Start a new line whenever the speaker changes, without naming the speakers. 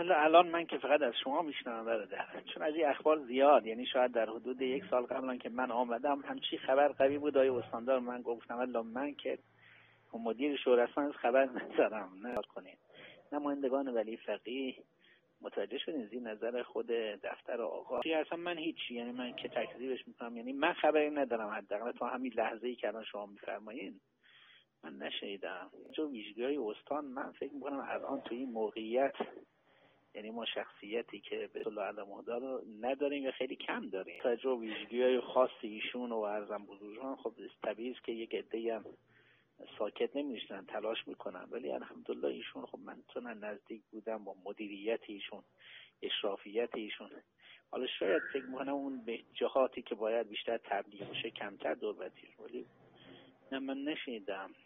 حالا الان من که فقط از شما میشنوم برادر، چون از این اخبار زیاد، یعنی شاید در حدود 1 سال قبل که من آمدم همچی خبر قوی بود. آیه استاندار من گفتم الا من که مدیر شورای از خبر ندارم. نه کنین نمایندگان ولی فقیه متوجه شدین زی نظر خود دفتر آقا اصلا من هیچی، یعنی من که تکذیبش میکنم، یعنی من خبری ندارم حداقل تا همین لحظه‌ای که الان شما میفرمایین من نشنیدم. جو ویژگی‌های استان من فکر میکنم الان تو این موقعیت، یعنی ما شخصیتی که به طول علم‌هدا رو نداریم یا خیلی کم داریم. تجربه ویژگی‌های خاص ایشون و ارزم بزرگان خب طبیعیه که یک عده‌ای هم ساکت نمیشن، تلاش میکنن، ولی الحمدلله ایشون خب من چون نزدیک بودم با مدیریت ایشون، اشرافیت ایشون، حالا شاید فکر میکنم اون به جهاتی که باید بیشتر تبلیغ بشه کمتر دور بتیر، ولی نه من نشیدم.